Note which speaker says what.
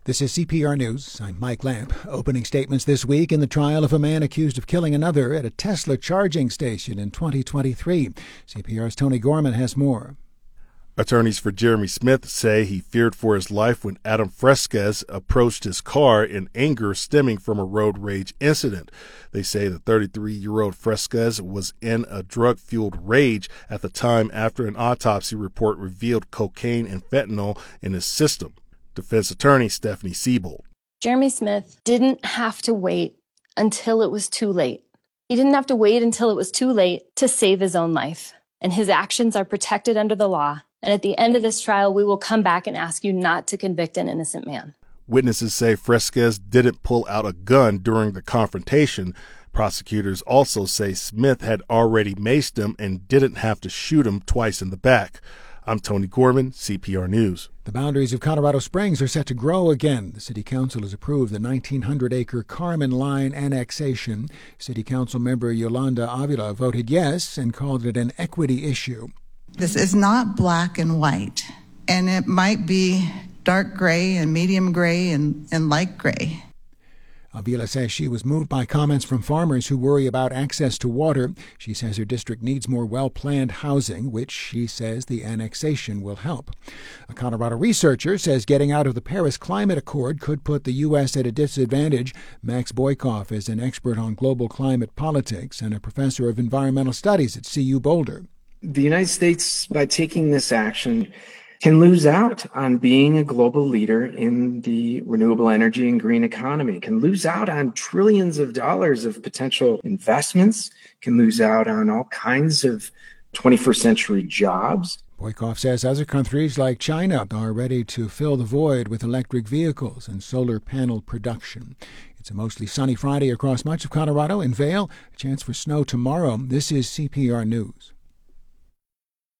Speaker 1: This is CPR News. I'm Mike Lamp. Opening statements this week in the trial of a man accused of killing another at a Tesla charging station in 2023. CPR's Tony Gorman has more.
Speaker 2: Attorneys for Jeremy Smith say he feared for his life when Adam Fresquez approached his car in anger stemming from a road rage incident. They say the 33-year-old Fresquez was in a drug-fueled rage at the time after an autopsy report revealed cocaine and fentanyl in his system. Defense attorney Stephanie Siebold.
Speaker 3: Jeremy Smith didn't have to wait until it was too late. He didn't have to wait until it was too late to save his own life. And his actions are protected under the law. And at the end of this trial, we will come back and ask you not to convict an innocent man.
Speaker 2: Witnesses say Fresquez didn't pull out a gun during the confrontation. Prosecutors also say Smith had already maced him and didn't have to shoot him twice in the back. I'm Tony Gorman, CPR News.
Speaker 1: The boundaries of Colorado Springs are set to grow again. The City Council has approved the 1,900-acre Carmen Line annexation. City Council member Yolanda Avila voted yes and called it an equity issue.
Speaker 4: This is not black and white, and it might be dark gray and medium gray and light gray.
Speaker 1: Avila says she was moved by comments from farmers who worry about access to water. She says her district needs more well-planned housing, which she says the annexation will help. A Colorado researcher says getting out of the Paris Climate Accord could put the U.S. at a disadvantage. Max Boykoff is an expert on global climate politics and a professor of environmental studies at CU Boulder.
Speaker 5: The United States, by taking this action, can lose out on being a global leader in the renewable energy and green economy, can lose out on trillions of dollars of potential investments, can lose out on all kinds of 21st century jobs.
Speaker 1: Boykoff says other countries like China are ready to fill the void with electric vehicles and solar panel production. It's a mostly sunny Friday across much of Colorado. In Vail, a chance for snow tomorrow. This is CPR News.